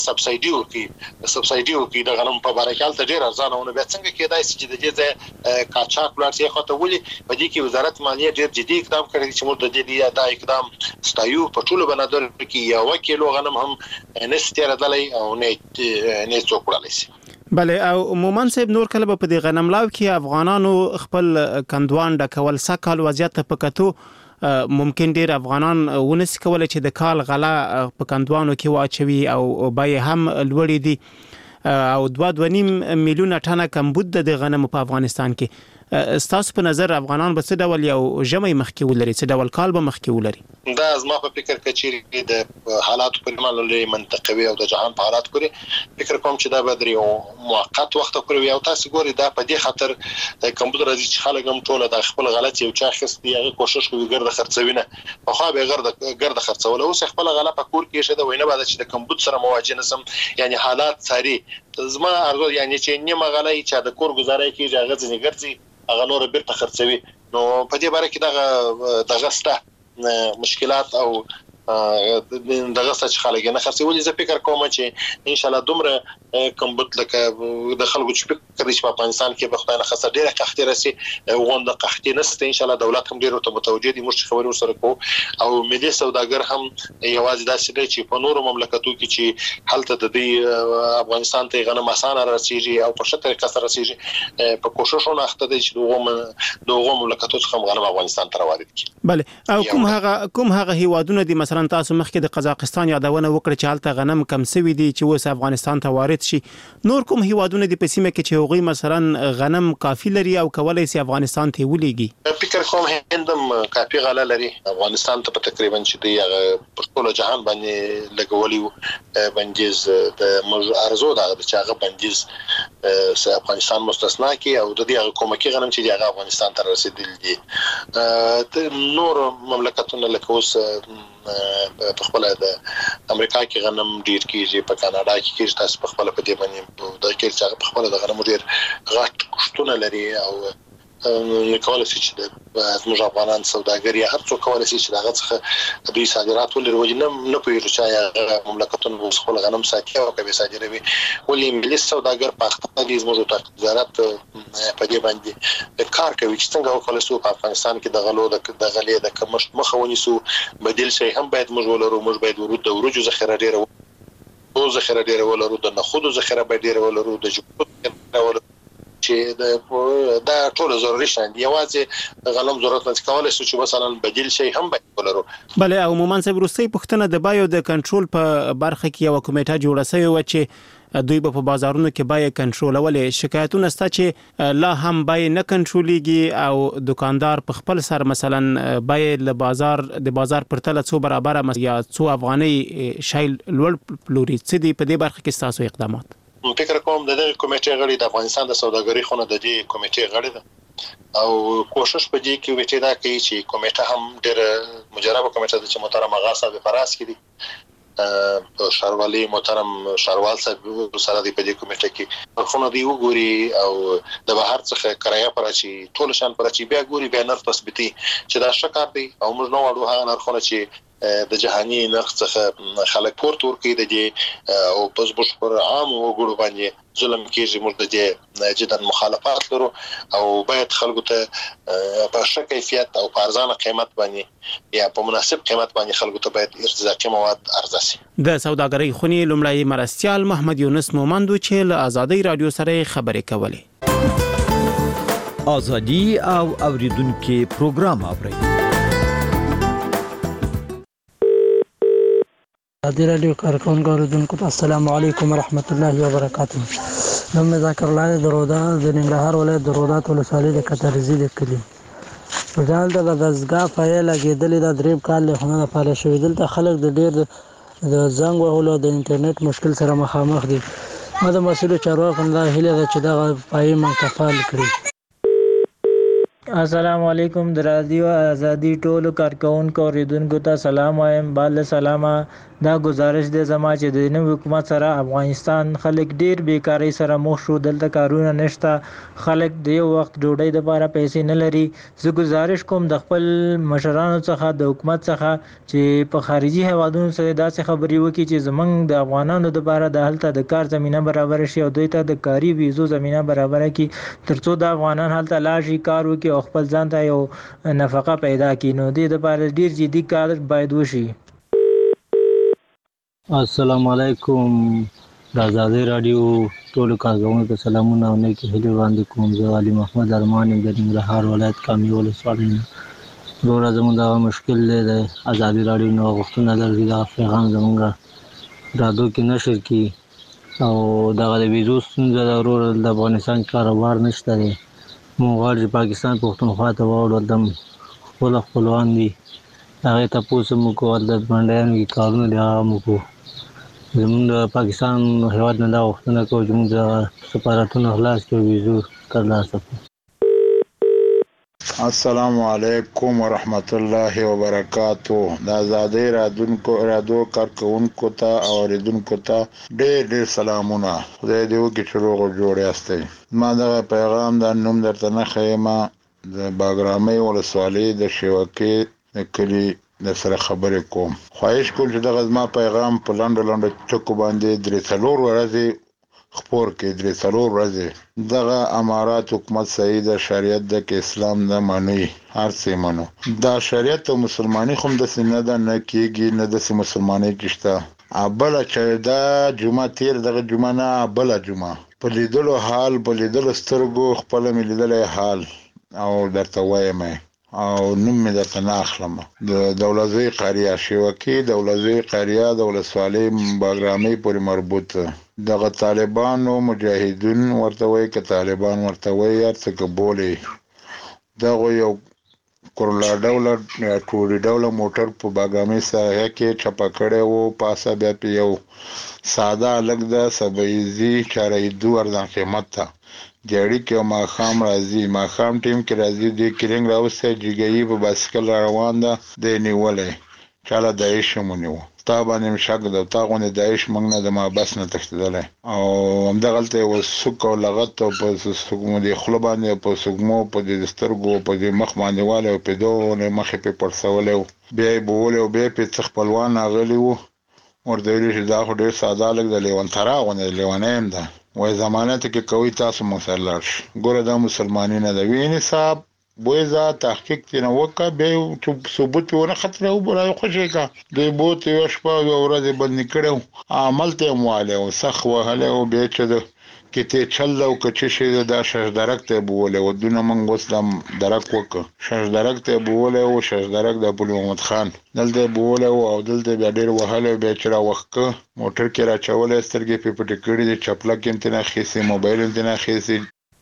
سبسایډي ورکړي د غنم په باره کې هلته ډېر ارزانه بیا څنګه کېدای شي چې د دې ځای قاچاق ولاړ شي خو ته ولې په دې کې وزارت مالیه ډېر جدي اقدام کړی چې موږ د دې دا اقدام ستایو په ټولو بنادر کې 1 کیلو غنم هم نشي تېرېدلی او نه څوک وړلی شي. بله او مومن صاحب نور کله په دې غنم لاو کې افغانانو خپل کندوان ډکول سکهال وضعیت ته په کتو ممکن ډیر افغانان ونس کولای چې د کال غلا په کندوانو کې واچوي او بای هم لوړې دي او 2.5 میلیونه ټنه کمبود د غنم په افغانستان کې ستاسو په نظر افغانان به څه ډول یو جمعي مخکې ولري څه ډول کال به مخکې ولري؟ دا زما په فکر کې چې د حالاتو په اړه لري منطقوي او د جهان په حالات پورې فکر کوم چې دا به درې موقت وخت پورې او تاسو ګوري دا په دې خاطر کمبود راځي چې خلک هم ټول د خپل غلط یو چا خستي هغه کوشش کوي ګرد خرڅوینه په خو به ګرد خرڅول اوس خپل غلا په کور کې شه د وینه بعد چې د کمبود سره مواجه نسم یعنی حالات ساري زما ارزو یعنی چې نیمه غلای چې د کور گزارای کیږي هغه ځنی ګرځي هغه نور بیرته خرڅوي نو په دې باره کې دغه ستا مشکلات او دغه څه چې خلک نه خرڅولي زه فکر کوم چې ان شاء الله دومره کمبود لکه د خلکو چې فکر کوي چې په افغانستان کې به خدای نه خسر ډیره قحطي راسي غونډه قحطي نشته ان شاء الله دولت هم ډیره ته متوجه دي موږ خبرو سره کوو او ملي سوداګر هم یوازې داسې دی چې په نورو مملکتو کې چې حالت د دې افغانستان ته غنم اسانه راسيږي او په ښه طریقه سره راسيږي په کوششونو اخته دي چې دغه مملکتو څخه غنم افغانستان ته وارد کړي. بله او کوم هغه هیوادونه دي مثلا تاسو مخکې د قزاقستان یادونه وکړه چې حالت غنم کم سوي دي چې اوس افغانستان ته وارد شي نور کوم هیوادونه دي په سیمه کې چې هغوی مثلا غنم کافي لري او کولای شي افغانستان ته ولېږي؟ فکر کوم هندم کافي غله لري افغانستان ته تقریبا چې دی په ټول جهان باندې لګولي بنجز د ارزو دا چې هغه بنجز افغانستان مستثنا کی او د دې حکومتي غنم چې هغه افغانستان ته رسیدلی دي نور مملکتونه لکه اوس په خپل د امریکا کې غنم ډیر کیږي په کاناډا کې کیږي تاسو په خپل په دې باندې د کېر په خپل د غنم ډیر غټ کښتونه لري او نکول شي چې د زموږ افغانان سوداګري هر څو کول شي چې دغه څخه دوی صادرات ولري وجنه نه پوهیږي چې مملکتونو خپل غنم ساتي او کوي صادروي ولې انګلیس سوداګر پاکستان دي زموږ وزارت په دې باندې کار کوي چې څنګه وکړي سو په افغانستان کې د غلو د غلې د کمښت مخه ونیسو بدیل شي هم باید موږ ولرو موږ باید ورود د ورجو ذخیره ډیره ولرو د نخودو ذخیره باید ډیره ولرو د جوړو ولرو چې دا ټول ضروري شان دی یوازې غنم ضرورت نه کولای شي چې مثلا بدیل شي هم باید ولرو. بله او عموما سه روسي پښتنه د بایو د کنټرول په برخه کې یو کمیټه جوړه شوی و چې دوی په بازارونو کې بای کنټرولولې شکایتونه ستا چې لا هم بای نه کنټرولېږي او دکاندار په خپل سر مثلا بای له بازار پرتله څو برابر یا څو افغاني شایل لوړ پلوري څه دی په دې برخه کې تاسو اقدامات؟ فکر کوم د دې کمیټې غړي د افغانستان د سوداګرۍ خونه د دې کمیټې غړي ده او کوشش په دې کې وټی دا کوي چې کمیټه هم ډېر مجربه کمیټه ده چې محترم آغا صاحب فراس کړي شاروالي محترم شاروال صاحب سره دی په دې کمیټه کې خونه دی وګوري او د بهر څخه کرایه پرچی ټول شان پرچی بیا ګوري بیا نرخ تثبیتي چې دا شکار دی او موږ نو وړو هغه نرخونه چې د جهاني نرخ څخه خلک پورته ورکړي د دې او پس بش پر عام وګړو باندې ظلم کیږي موږ د دې جدا مخالفت لرو او باید خلکو ته په ښه کیفیت او په ارزانه قیمت باندې یا په مناسب قیمت باندې خلکو ته باید ارتزاقي مواد عرضه شي. د سوداګرۍ خونی لومړی مرستيال محمد یونس مومندو چې له آزادۍ رادیو سره خبرې کولې. آزادی او اوریدونکو پروګرام اوري. ازادي رادیو کارکونکو اوریدونکو ته السلام علیکم ورحمت الله وبرکاته. نوم ذکر الله درودا د ننګرهار ولایت درودات ولسوالۍ د کترزی د کلی ځال د دزګه فایل لګیدل د دریب کال له خونه لپاره شوې دلته خلک د ډیر د زنګ وهلو د انټرنیټ مشکل سره مخامخ دي. د مسؤل چارواکو نه هیله ده چې دا پای منتفال کړي. السلام علیکم د رادیو ازادي ټولو کارکونکو اوریدونکو ته سلام وایم. بل سلامه دا گزارش د زما چې د نوي حکومت سره افغانستان خلک ډیر بیکاری سره مخ شو. دلته کارونه نشته، خلک د یو وخت ډوډۍ لپاره پیسې نه لري. زه گزارش کوم د خپل مشرانو څخه د حکومت څخه چې په خارجي هیوادونو سره داسې خبرې وکړي چې زمونږ د افغانانو لپاره د هلته د کار زمينه برابر شي او دوی ته د کاري ویزو زمينه برابر کړي ترڅو د افغانان هلته لاړ شي، کار وکړي او خپل ځان ته یو نفقه پیدا کړي. نو دې لپاره ډیر جدي کار باید وشي. السلام علیکم. د آزادۍ رادیو ټولو کارکونکو ته سلامونه او نیکې هیلې وړاندې کوم. زه علي محمد ارمان یم د ننګرهار ولایت کامې ولسوالۍ نه. وروره زموږ دغه مشکل دی د آزادۍ رادیو نه غوښتنه ده چې دغه پیغام زموږ رادیو کې نشر کړي او دغه د ویزو ستونزه ده. وروره د افغانستان کاروبار نشته دی. موږ غواړو چې پاکستان پښتونخوا ته واوړو، دلته خپل خپلوان دي، هغې تپوس هم وکړو، هلته منډیانو کې کارونه دي هغه هم وکړو. زموږ د پاکستان هېواد نه دا غوښتنه کوو چې موږ د سفارتونه خلاص کړو، ویزو ترلاسه کړو. السلام علیکم ورحمت الله وبرکاتو. د آزادۍ رادیو کارکونکو ته او اوریدونکو ته ډېر سلامونه. خدای دې وکړي چې روغ او جوړ یاستئ. ما دغه پیغام د نوم درته نه ښیم، د باګرامۍ ولسوالۍ د شیوکې د کلي د سره خبرې کوم. خواهش کوم چې دغه زما پیغام په لنډو ټکو باندې 3-4 ورځې خپور کې. 3-4 ورځې دغه امارات حکومت صحیح د شریعت د کې اسلام نه مني، هر څه منو. دا شریعت او مسلمانی خو د سینه ده نه کېږي، نه د مسلمانی کېشته. ابل چې دا جمعه تیر دغه جمعه نه ابل جمعه په لیدلو حال، په لیدلو سترګو خپل مې لیدلې حال او درته وایم او نوم مې درته نه اخلم. د دولزی قریه شیوکې دولزی قریه د ولسوالۍ باګرامۍ پورې مربوط دغه طالبانو مجاهدین ورته وایي که طالبان ورته وایي هر څه که بولي. دغه یو کورلا ډوله یا ټوري ډوله موټر په باګرامۍ ساحه کې چپه کړی و. پاسه بیا په یو ساده هلک د سبعیزي چارهیدو ارزان قیمت ته جړی کې ماښام راځي، ماښام ټیم کې راځي، دی کرنګ راوسته جګهی په باسکل روان ده، دی نیولی چاله داعش مونیو. تا باندې شک ده، تا غونې داعش موږ نه د محبس نه تښتېدلی او همدغلته یو سوک او لغت او په سږمو د خوله باندې په سږمو په د سترګو په د مخ باندې والی او په دغه مخې پې پړسولی و. بیا یې بولی او بیا یې پې څه خپلوان راغلي وو، ورته ویلي چې دا خو ډېر ساده هلک د لیونترا غوندې لیونی یم ده، وایي ضمانت کې کوي تاسو موږ سره لاړ شئ. ګوره دا مسلماني نه ده. وینې صاحب بوی ځه تحقیق ترېنه وکړه، بیا یې ثبوت یې ونه ختلی و، را یې خوشې کړه. دوی بوت یوه شپه او یوه ورځ یې بندي کړی و، عمل ته یې هم وهلی و، سخت وهلی و. بیا چې د کتې چل ده او که څه شی ده دا ششدرک ته یې بولی و. دونه موږ اوس دا درک وکړه، ششدرک ته یې بولی و. ششدرک د پل محمد خان دلته یې بولی و او دلته بیا ډېر وهلی و. بیا چې راوښکه موټر کې راچولی، سترګې پې پټې کړي دي، چپلک یې هم ترې نه اخیستې، موبایل یې هم ترې نه اخیستې.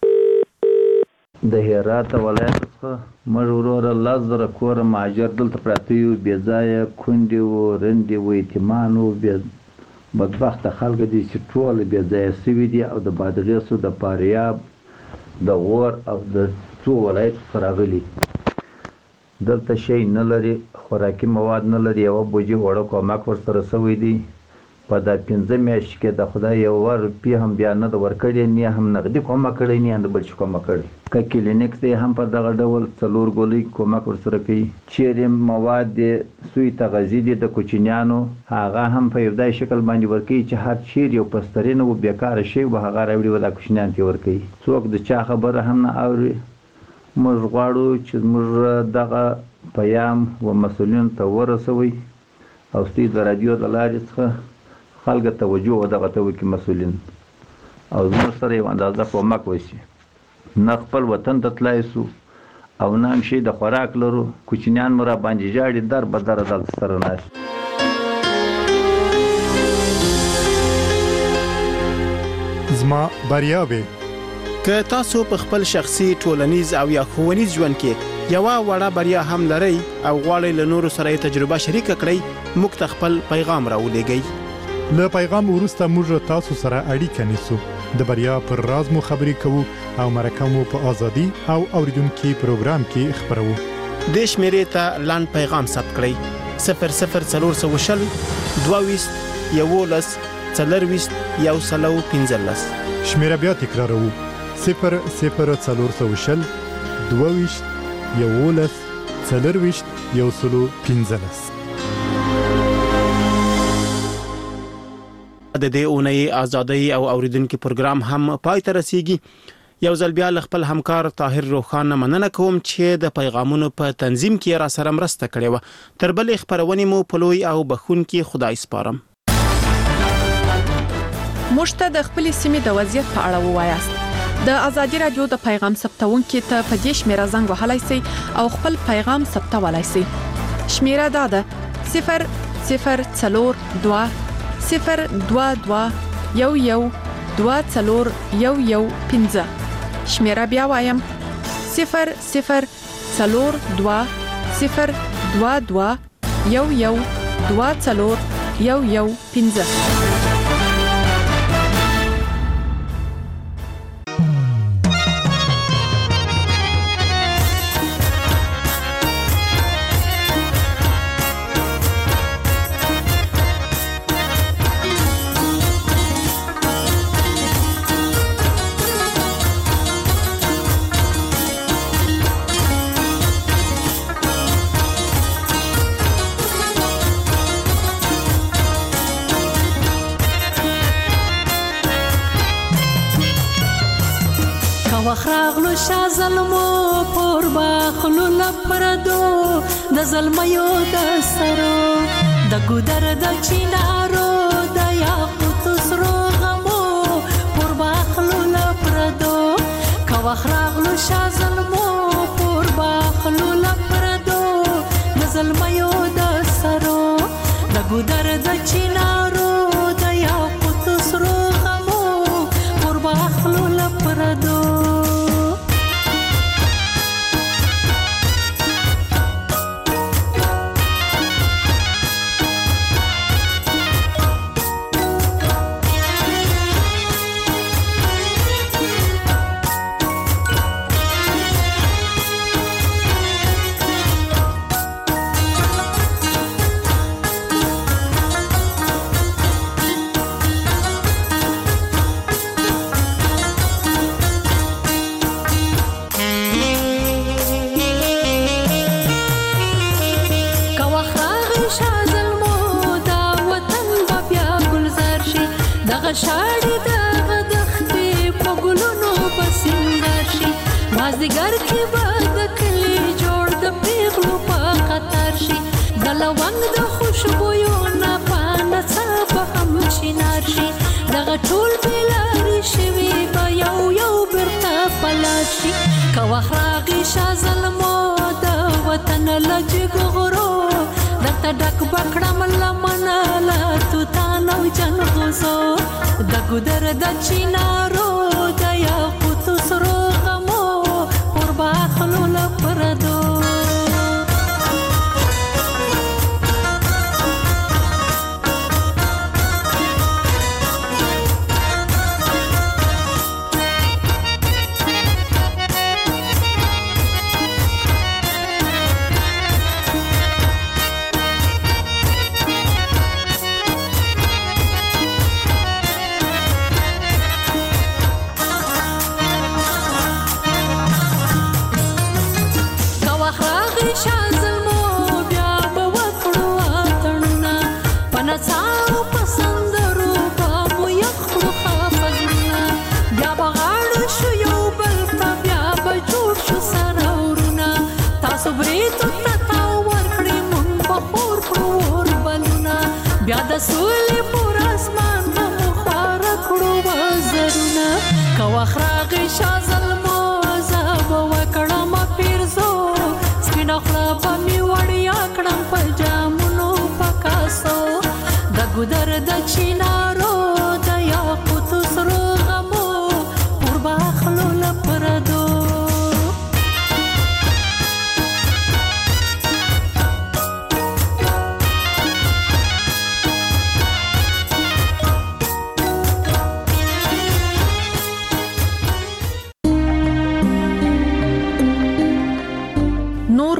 د هرات ولایت څخه موږ وروره 10,000 کوره مهاجر دلته پراته یو، بې ځایه کونډې وو، رندې وو، یتیمان وو، بدبخته خلک دي چې ټوله بې ځایه سوي دي او د بادغیسو د فاریاب د غور او د څو ولایتو څخه راغلي. دلته شی نه لري، خوراکي مواد نه لري، یوه بوجي وړه کومک ورسره سوی دی. په دا 5 میاشتې کې د خدای یوه روپۍ هم بیا نه ده ورکړې، نه هم نغدي کومک کړی، نه د بل شي کومک کړی. که کلینیک دی هم په دغه ډول 4 ګولۍ کومک ورسره کوي. چیرې مواد دی سوی تغذي دي د کوچنیانو، هغه هم په یو دای شکل باندې ورکوي چې هر چیرې یو پسترین و بیکاره شی و هغه راوړي و دا کوچنیانو ته ورکوي. څوک د چا خبره هم نه اوري. موږ غواړو چې موږ دغه پیام و مسؤلینو ته ورسوئ او ستاسو د رادیو د لارې څخه خلکو توجه ودغه ته وکړي مسؤلین او زموږ سره یو اندازه کومک وشي. نه خپل وطن ته تللی سو او نه هم شی د خوراک لرو، کوچنیان مو را باندې ژاړي، در به دره دلته سره ناست. زما بریاوې که تاسو په خپل شخصي، ټولنیز او یا ښوونیز ژوند کې یوه وړه بریا هم لرئ او غواړئ له نورو سره یې تجربه شریکه کړئ، موږ ته خپل پیغام راولېږئ. له پیغام وروسته موږ تاسو سره اړیکه نیسو. د بریا پر راز مو خبرې کوو او مرکه مو په ازادي او اوریدونکو پروګرام کې خبرو. د شمیرې ته لاند پیغام ثبت کړئ 00420 22 11 40 115. شمیره بیا تکراروو 00420 22 11 40 115. د دې اونۍ ازادي او اوریدونکو پروګرام هم پای ته رسیدي. یو ځل بیا خپل همکار طاهر روخان مننه کوم چې د پیغامونو په تنظیم کې را سره مرسته کړې و. تر بلې خبرونه مو په لوی او بخونکي خدای سپارم. مشته د خپل سیمې د وضعیت په اړه ووایاست. د ازادي رادیو د پیغام ثبتونکو ته په دې شمیره زنګ وهلای شئ او خپل پیغام ثبتولای شئ. شمیره دا ده 00420 02211 شمیره بیا وایم 0042011 وخراغلو شازلمو پر باخلو لپردو د زلمیو د سرو د ګودر د چینارو د یاقوت سرو غمو پر باخلو لپردو کا وخراغلو شازلمو پر باخلو لپردو د زلمیو د سرو د ګودر د چینارو د یاقوت سرو غمو پر باخلو لپردو شاړې د غدختې په ګلونو بسنګر شي مازدیګر کې به د کلي جوړ د پیغلو په قطر شي د لونګ د خوشبویو نه پانه څه به هم چینار شي دغه ټول بېلارې شوي به یو بیرته پلار شي که وخت راغی شاه زلمو د وطن له جګغرو درته ډک به کړم لمنه له توتان او جنغوزو د ګودر د چینارو د یاقوتو سرو غمو پر باخلو لپردو بیا د سولې پر اسمان مو خوار کړو وزرونه که وخت راغی شاه زلمو زه به وکړم پیرزو سپینه خوله به مې وړیا کړم په جامونو په کاسو د ګودر د چینارو د یاقوتو سرو غمو پر باخلو لپردو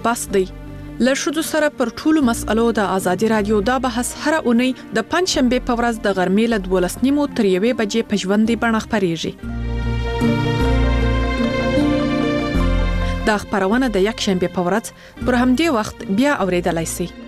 بس دی. له ښځو سره پر ټولو مسألو د ازادي رادیو دا بحث هر اونۍ د پنځشنبه په ورځ د غرمې له 12:30 تر 1 بجې په ژوندۍ بڼه خپرېږي. دا خبرونه د یک شنبه په ورځ پر همدې وخت بیا اوریدلای شئ.